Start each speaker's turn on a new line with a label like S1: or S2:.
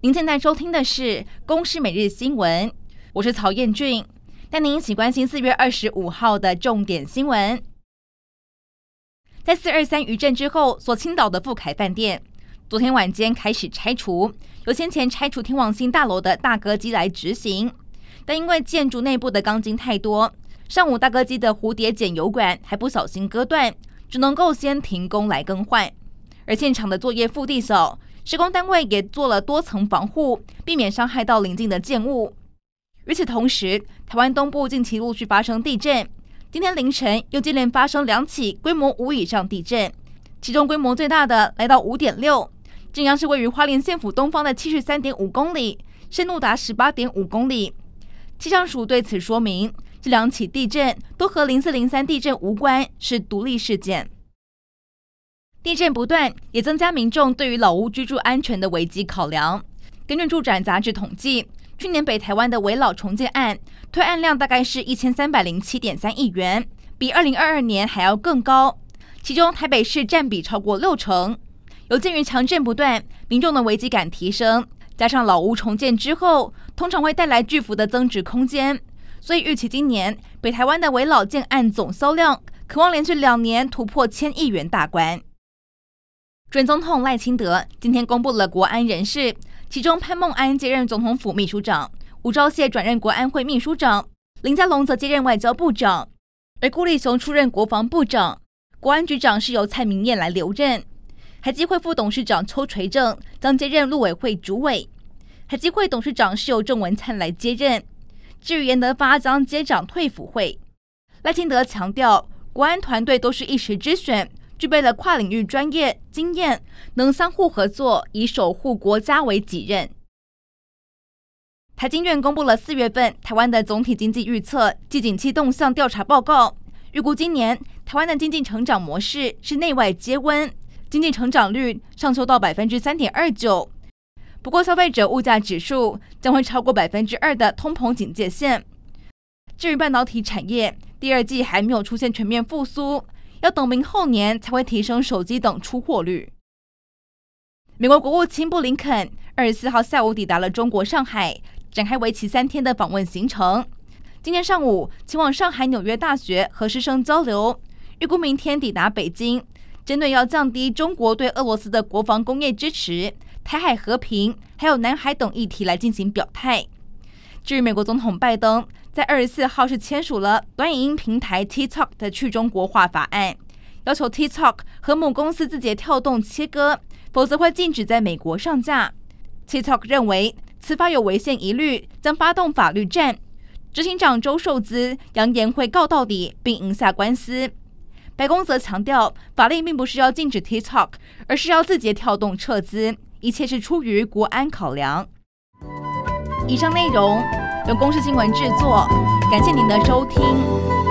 S1: 您现在收听的是《公视每日新闻》，我是曹彦俊，带您一起关心4月25号的重点新闻。在423余震之后，所倾倒的富凯饭店，昨天晚间开始拆除，由先前拆除天王星大楼的大哥机来执行，但因为建筑内部的钢筋太多，上午大哥机的蝴蝶剪油管还不小心割断，只能够先停工来更换。而现场的作业腹地小，施工单位也做了多层防护，避免伤害到邻近的建物。与此同时，台湾东部近期陆续发生地震，今天凌晨又接连发生2起规模5以上地震，其中规模最大的来到5.6，震央是位于花莲县府东方的73.5公里，深度达18.5公里。气象署对此说明，这2起地震都和0403地震无关，是独立事件。地震不断，也增加民众对于老屋居住安全的危机考量。根据住展杂志统计，去年北台湾的危老重建案推案量大概是1307.3亿元，比2022年还要更高。其中台北市占比超过60%。有鉴于强震不断，民众的危机感提升，加上老屋重建之后，通常会带来巨幅的增值空间，所以预期今年北台湾的危老建案总销量可望连续2年突破1000亿元大关。准总统赖清德今天公布了国安人事，其中潘孟安接任总统府秘书长，吴钊燮转任国安会秘书长，林佳龙则接任外交部长，而顾立雄出任国防部长，国安局长是由蔡明彦来留任。海基会副董事长邱垂正将接任陆委会主委，海基会董事长是由郑文灿来接任。至于严德发将接掌退辅会。赖清德强调，国安团队都是一时之选，具备了跨领域专业经验，能相互合作，以守护国家为己任。台经院公布了4月份台湾的总体经济预测及景气动向调查报告，预估今年台湾的经济成长模式是内外皆温，经济成长率上修到 3.29%。不过消费者物价指数将会超过 2% 的通膨警戒线。至于半导体产业，第2季还没有出现全面复苏，要等明后年才会提升手机等出货率。美国国务卿布林肯24号下午抵达了中国上海，展开为期3天的访问行程。今天上午前往上海纽约大学和师生交流，预估明天抵达北京，针对要降低中国对俄罗斯的国防工业支持、台海和平还有南海等议题来进行表态。至于美国总统拜登在24号是签署了短影音平台 TikTok 的去中国化法案，要求 TikTok 和母公司字节跳动切割，否则会禁止在美国上架。TikTok 认为此法有违宪疑虑，将发动法律战。执行长周受资扬言会告到底，并赢下官司。白宫则强调，法令并不是要禁止 TikTok， 而是要字节跳动撤资，一切是出于国安考量。以上内容由公视新闻制作，感谢您的收听。